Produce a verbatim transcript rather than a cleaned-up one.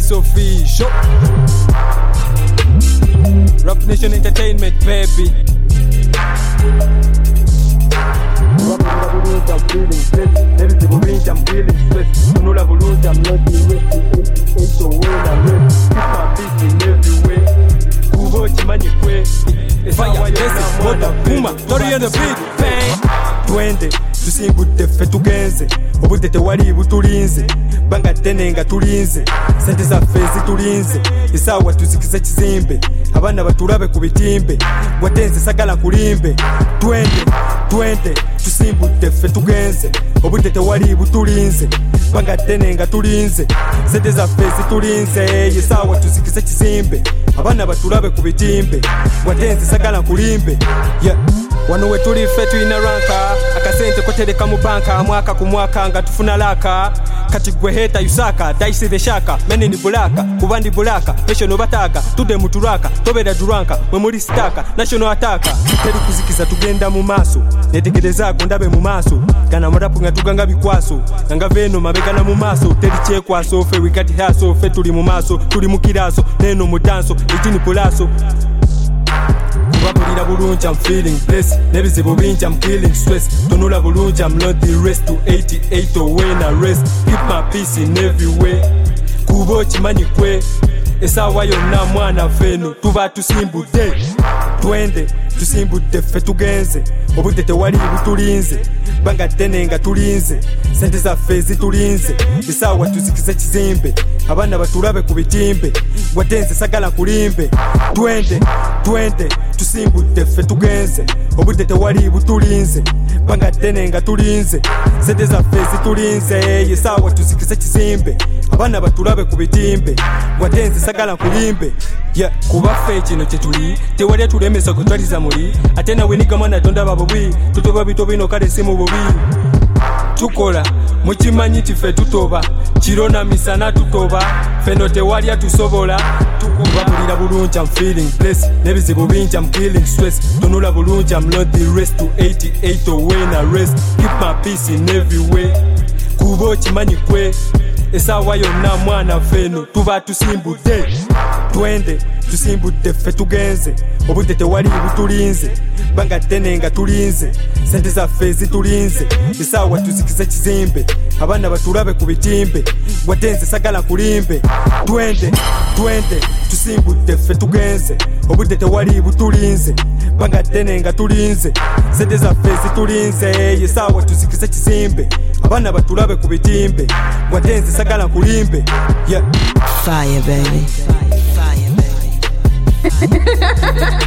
It's official. Rap Nation Entertainment, baby. I'm feeling stressed. Every single range I'm feeling stressed. You know that volunteer, I'm not the rest. It's so when I rest. Keep my peace in every way. Kubo chimani kwe. Fire, yes, water, puma. Tori on the beat, bang. Twende, tusimbute fe tugenze. Obudete wali butulinze. Banga tenenga tulinze. Sente za fezi tulinze. Isawa tuzikize kizimbe. Abana baturabe kubitimbe. Watenze sagala kulimbe. Twende, twende, tusimbute fe tugenze. Obudete wali butulinze. Banga tenenga tulinze. Sente za fezi tulinze. Isawa tuzikize kizimbe. Abana baturabe kubitimbe. Watenze sagala kulimbe. Yeah. Wano we tuli fe tuina ranka. Akasente kotereka mu banka. Mwaka ku mwaka nga tufuna laka. Kati gwe heta yusaka, daisi the shaka. Meni ni bulaka, kubandi bulaka. National bataka, tude muturaka. Tobeda duranka, mwe muri staka. National ataka, teri kuzikiza tugenda mu maso. Netegereza gondabe mu maso. Kana murapu nga tuganga bikwaso. Nga veno mabega na mu maso. Teri chekwaso, fe wikati haso. Fe tuli mu maso, tuli mu kiraso. Neno mu danso, ejini polaso. Kubapulira bulungi, I'm feeling blessed. Nebizibu bingi, I'm killing stress. Tonula bulungi, I'm not the rest. To eighty-eight or when I rest. Keep my peace in every way. Kubo chimanyi kwe. Esawa yonna mwana feno. Tuba tusimbudde. Twende, tusimbudde fe tugenze. Obudete wali butulinze. Banga tenenga tulinze. Sente za fezi tulinze. Esawa tuzikize kizimbe. Abana baturabe kubitimbe. Watenze sagala kulimbe. Twende, twende, tusimbudde fe tugenze. Obudete wali butulinze. Banga tenenga tulinze. Sente za fezi tulinze. Esawa tuzikize kizimbe. Abana baturabe kubitimbe. Watenze sagala kulimbe. Yeah, kuba fe kino kyetuli tewali tulemesa kutwaliza muli ate nawe nigamana tonda babubi tutoba bito bino kale simu bubi tukola mukimanyi tife tutoba kirona misana tutoba feno tewali atusobola tukubabulira bulungi, I'm feeling blessed. Nebizibu bingi, I'm killing stress. Tonula bulungi, I'm not the rest. To eighty-eight or when I rest. Keep my peace in every way. Kubo chimanyi kwe. Esawa yonna mwana feno. Tuba tusimbudde. Twende, tusimbudde fe tugenze. Obudete wali butulinze. Banga tenenga tulinze. Sente za fezi tulinze. Esawa tuzikize kizimbe. Abana baturabe kubitimbe. Watenze sagala kulimbe. Twende, twende, tusimbudde fe tugenze. Obudete wali butulinze. Banga tenenga tulinze. Sente za fezi tulinze. Esawa tuzikize kizimbe. Abana baturabe kubitimbe. Watenze sagala kulimbe. Yeah. Fire, baby. Fire, baby.